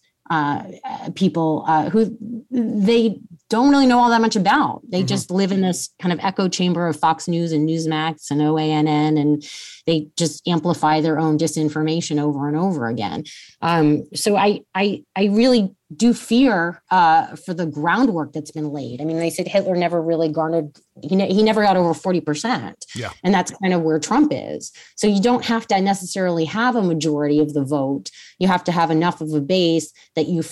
people who they don't really know all that much about. They just live in this kind of echo chamber of Fox News and Newsmax and OANN, and they just amplify their own disinformation over and over again. So I really do fear for the groundwork that's been laid. I mean, they said Hitler never really garnered, he never got over 40%. Yeah. And that's kind of where Trump is. So you don't have to necessarily have a majority of the vote. You have to have enough of a base that you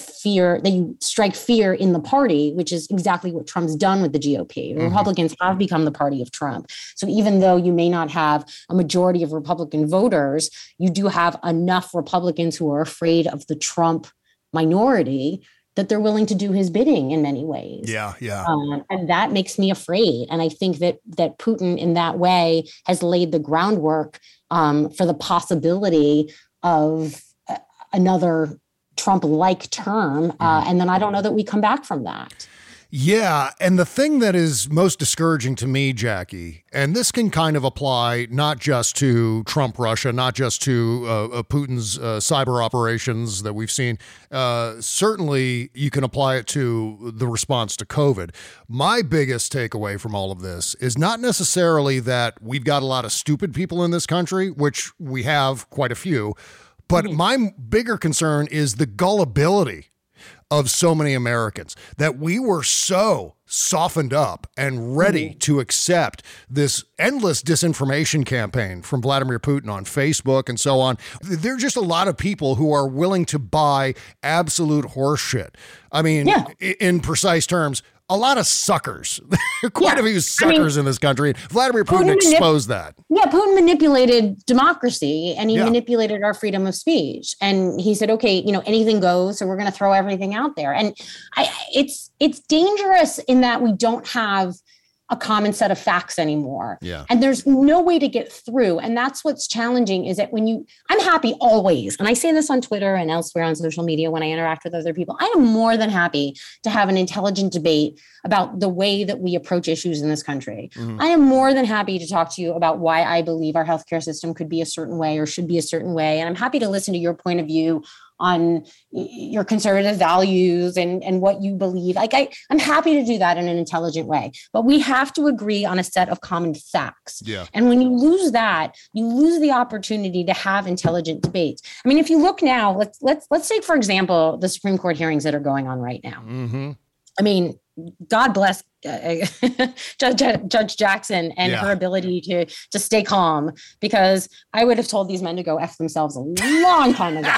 strike fear in the party, which is exactly what Trump's done with the GOP. The Republicans have become the party of Trump. So even though you may not have a majority of Republican voters, you do have enough Republicans who are afraid of the Trump minority that they're willing to do his bidding in many ways. Yeah. And that makes me afraid. And I think that Putin in that way has laid the groundwork for the possibility of another Trump-like term. And then I don't know that we come back from that. Yeah. And the thing that is most discouraging to me, Jackie, and this can kind of apply not just to Trump Russia, not just to Putin's cyber operations that we've seen. Certainly, you can apply it to the response to COVID. My biggest takeaway from all of this is not necessarily that we've got a lot of stupid people in this country, which we have quite a few, but my bigger concern is the gullibility of so many Americans, that we were so softened up and ready to accept this endless disinformation campaign from Vladimir Putin on Facebook and so on. There are just a lot of people who are willing to buy absolute horseshit. I mean, in precise terms, a lot of suckers, quite a few suckers in this country. Vladimir Putin exposed that. Yeah, Putin manipulated democracy, and he manipulated our freedom of speech. And he said, okay, anything goes, so we're going to throw everything out there. And it's dangerous in that we don't have a common set of facts anymore. Yeah. And there's no way to get through. And that's what's challenging, is that I'm happy always, and I say this on Twitter and elsewhere on social media when I interact with other people, I am more than happy to have an intelligent debate about the way that we approach issues in this country. I am more than happy to talk to you about why I believe our healthcare system could be a certain way or should be a certain way. And I'm happy to listen to your point of view on your conservative values and what you believe. I'm happy to do that in an intelligent way, but we have to agree on a set of common facts. Yeah. And when you lose that, you lose the opportunity to have intelligent debates. I mean, if you look now, let's take, for example, the Supreme Court hearings that are going on right now. I mean, God bless Judge Jackson and her ability to stay calm, because I would have told these men to go F themselves a long time ago.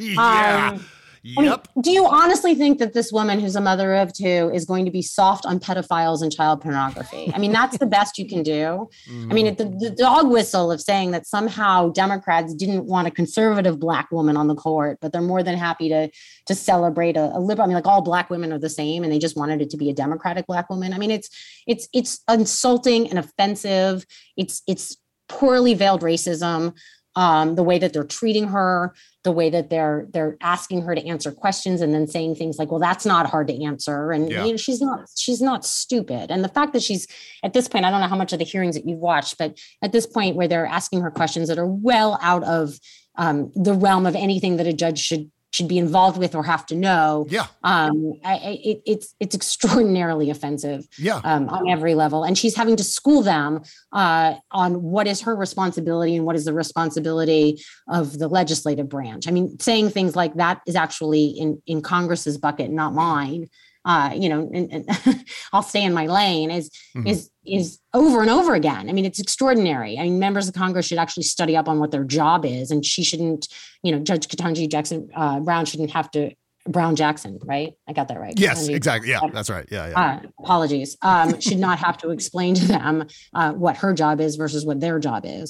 I mean, do you honestly think that this woman, who's a mother of two, is going to be soft on pedophiles and child pornography? I mean, that's the best you can do. I mean, the dog whistle of saying that somehow Democrats didn't want a conservative Black woman on the court, but they're more than happy to celebrate a liberal. I mean, like, all Black women are the same, and they just wanted it to be a Democratic Black woman. I mean, it's insulting and offensive. It's poorly veiled racism. The way that they're treating her, the way that they're asking her to answer questions and then saying things like, well, that's not hard to answer. And she's not stupid. And the fact that she's, at this point, I don't know how much of the hearings that you've watched, but at this point where they're asking her questions that are well out of the realm of anything that a judge should be involved with or have to know. It's extraordinarily offensive on every level. And she's having to school them on what is her responsibility and what is the responsibility of the legislative branch. I mean, saying things like that is actually in Congress's bucket, not mine. And I'll stay in my lane is over and over again. I mean, it's extraordinary. I mean, members of Congress should actually study up on what their job is, and she shouldn't, Judge Ketanji Jackson Brown shouldn't have to Brown Jackson, right? I got that right. Yes, exactly. Yeah, that's right. Yeah. Apologies. Should not have to explain to them what her job is versus what their job is.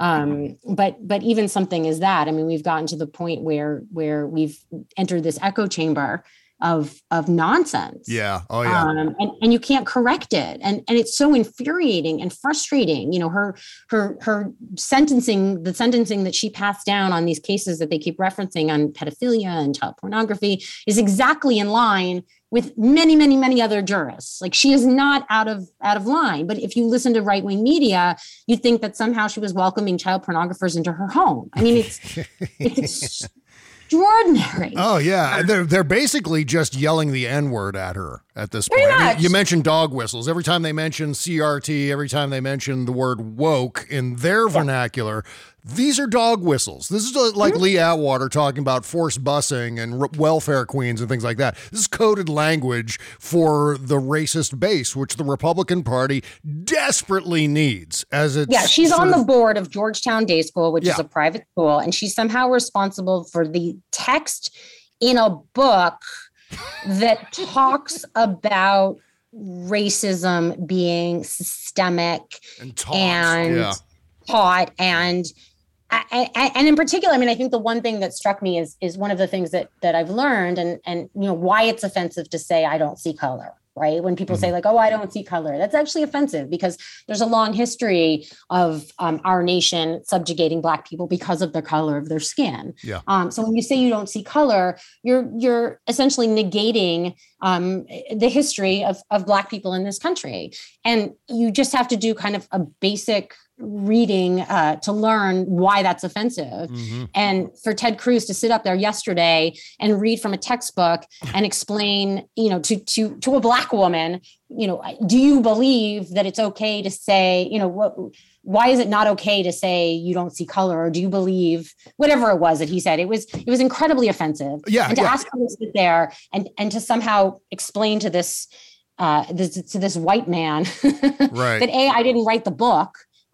But even something as that, I mean, we've gotten to the point where we've entered this echo chamber of nonsense. Yeah. Oh yeah. And you can't correct it. And it's so infuriating and frustrating. You know, her sentencing, the sentencing that she passed down on these cases that they keep referencing on pedophilia and child pornography is exactly in line with many, many, many other jurists. Like, she is not out of line. But if you listen to right-wing media, you think that somehow she was welcoming child pornographers into her home. I mean, it's extraordinary. Oh yeah, they're basically just yelling the N-word at her at this point. Pretty much. You mentioned dog whistles. Every time they mention CRT, every time they mention the word woke in their vernacular, these are dog whistles. This is like Lee Atwater talking about forced busing and welfare queens and things like that. This is coded language for the racist base, which the Republican Party desperately needs. She's on the board of Georgetown Day School, which is a private school, and she's somehow responsible for the text in a book that talks about racism being systemic and taught. And in particular, I mean, I think the one thing that struck me is one of the things that I've learned and you know, why it's offensive to say I don't see color, right? When people say like, oh, I don't see color, that's actually offensive because there's a long history of our nation subjugating Black people because of the color of their skin. Yeah. So when you say you don't see color, you're essentially negating the history of Black people in this country. And you just have to do kind of a basic reading to learn why that's offensive. And for Ted Cruz to sit up there yesterday and read from a textbook and explain, you know, to a Black woman, you know, do you believe that it's okay to say, you know, why is it not okay to say you don't see color? Or do you believe whatever it was that he said? It was incredibly offensive. Yeah. And to ask her to sit there and to somehow explain to this white man right. that A, I didn't write the book.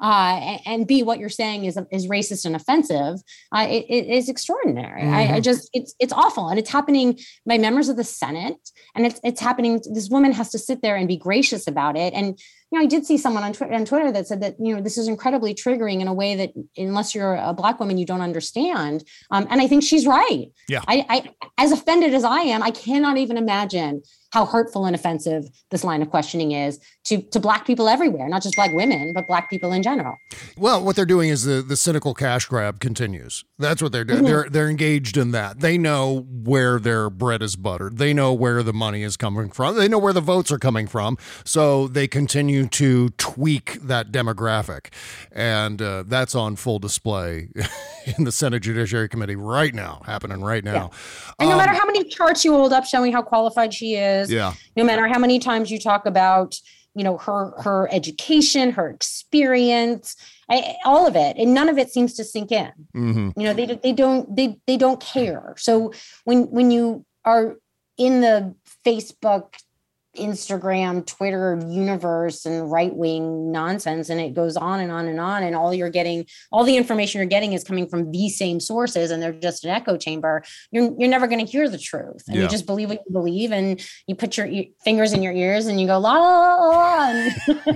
And B, what you're saying is racist and offensive. It is extraordinary. It's awful, and it's happening by members of the Senate, and it's happening. This woman has to sit there and be gracious about it. And you know, I did see someone on Twitter that said that, you know, this is incredibly triggering in a way that unless you're a Black woman, you don't understand. And I think she's right. Yeah. I as offended as I am, I cannot even imagine how hurtful and offensive this line of questioning is to Black people everywhere, not just Black women, but Black people in general. Well, what they're doing is the cynical cash grab continues. That's what they're doing. They're engaged in that. They know where their bread is buttered. They know where the money is coming from. They know where the votes are coming from. So they continue to tweak that demographic. And that's on full display in the Senate Judiciary Committee right now, happening right now. Yeah. And no matter how many charts you hold up showing how qualified she is, no matter how many times you talk about, you know, her education, her experience, all of it, and none of it seems to sink in. You know, they don't care. So when you are in the Facebook, Instagram, Twitter universe and right-wing nonsense, and it goes on and on and on, and all the information you're getting is coming from these same sources, and they're just an echo chamber. You're never going to hear the truth, and you just believe what you believe, and you put your fingers in your ears and you go la la la la, and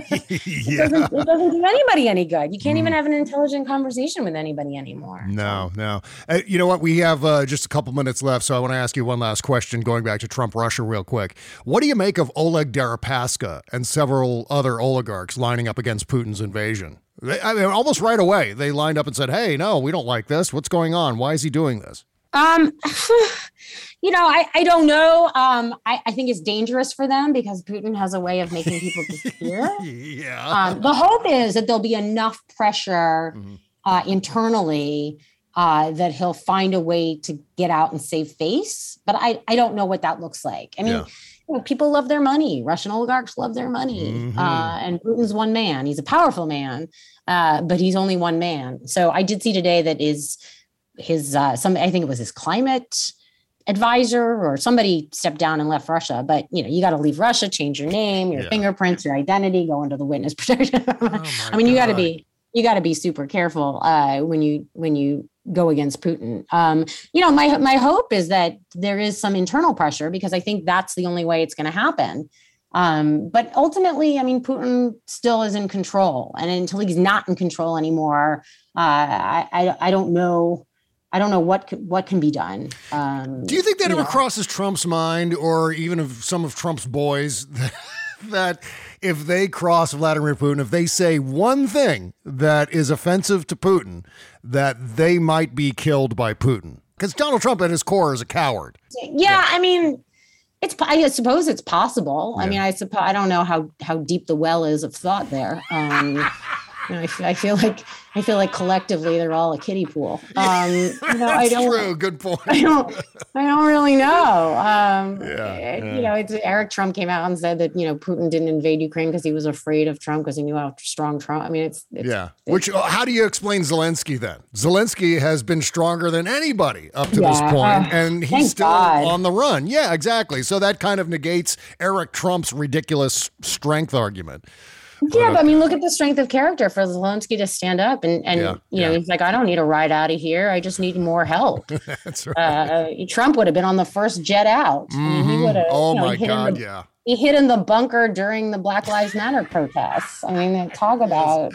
it doesn't do anybody any good. You can't even have an intelligent conversation with anybody anymore. No. You know what? We have just a couple minutes left, so I want to ask you one last question, going back to Trump-Russia real quick. What do you make of Oleg Deripaska and several other oligarchs lining up against Putin's invasion? I mean, almost right away, they lined up and said, hey, no, we don't like this. What's going on? Why is he doing this? You know, I don't know. I think it's dangerous for them because Putin has a way of making people disappear. The hope is that there'll be enough pressure internally that he'll find a way to get out and save face. But I don't know what that looks like. I mean, you know, people love their money. Russian oligarchs love their money. And Putin's one man. He's a powerful man, but he's only one man. So I did see today that I think it was his climate advisor or somebody stepped down and left Russia. But, you know, you got to leave Russia, change your name, your fingerprints, your identity, go into the witness protection. I mean, you got to be you got to be super careful when you go against Putin. My hope is that there is some internal pressure, because I think that's the only way it's going to happen. But ultimately, I mean, Putin still is in control, and until he's not in control anymore, I don't know. I don't know what can be done. Do you think that ever crosses Trump's mind, or even of some of Trump's boys, that if they cross Vladimir Putin, if they say one thing that is offensive to Putin, that they might be killed by Putin? Because Donald Trump at his core is a coward. Yeah. I mean, I suppose it's possible. Yeah. I mean, I don't know how deep the well is of thought there. I feel like collectively they're all a kiddie pool. That's true. Good point. I don't really know. It's Eric Trump came out and said that Putin didn't invade Ukraine because he was afraid of Trump, because he knew how strong Trump. I mean, how do you explain Zelensky then? Zelensky has been stronger than anybody up to this point, and he's still on the run. Yeah, exactly. So that kind of negates Eric Trump's ridiculous strength argument. Yeah, but I mean, look at the strength of character for Zelensky to stand up and he's like, I don't need a ride out of here. I just need more help. That's right. Trump would have been on the first jet out. Mm-hmm. I mean, he would have. Oh my God! He hid in the bunker during the Black Lives Matter protests. I mean, talk about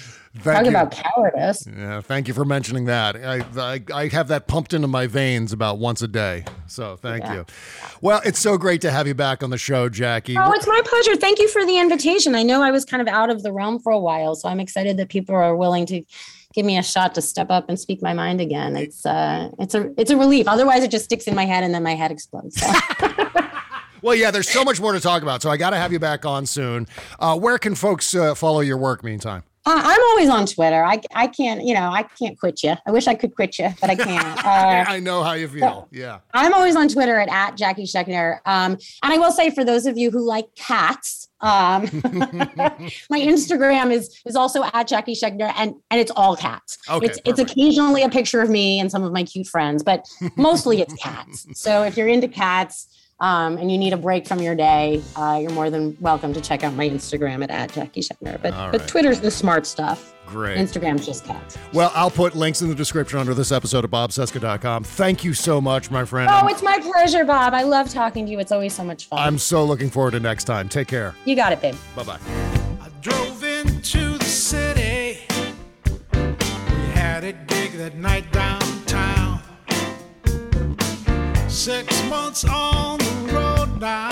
cowardice. Yeah, thank you for mentioning that. I have that pumped into my veins about once a day. So thank you. Well, it's so great to have you back on the show, Jackie. Oh, it's my pleasure. Thank you for the invitation. I know I was kind of out of the realm for a while, so I'm excited that people are willing to give me a shot to step up and speak my mind again. It's a relief. Otherwise, it just sticks in my head and then my head explodes. So. Well, yeah, there's so much more to talk about, so I got to have you back on soon. Where can folks follow your work meantime? I'm always on Twitter. I can't quit you. I wish I could quit you, but I can't. I know how you feel. Yeah. I'm always on Twitter at Jackie Schechner. And I will say, for those of you who like cats, my Instagram is also at Jackie Schechner, and it's all cats. Okay, it's occasionally a picture of me and some of my cute friends, but mostly it's cats. So if you're into cats, and you need a break from your day, you're more than welcome to check out my Instagram at Jackie Schechner. But Twitter's the smart stuff. Great. Instagram's just cats. Well, I'll put links in the description under this episode at bobcesca.com. Thank you so much, my friend. Oh, it's my pleasure, Bob. I love talking to you. It's always so much fun. I'm so looking forward to next time. Take care. You got it, babe. Bye-bye. I drove into the city. We had a gig that night downtown. 6 months on the road now.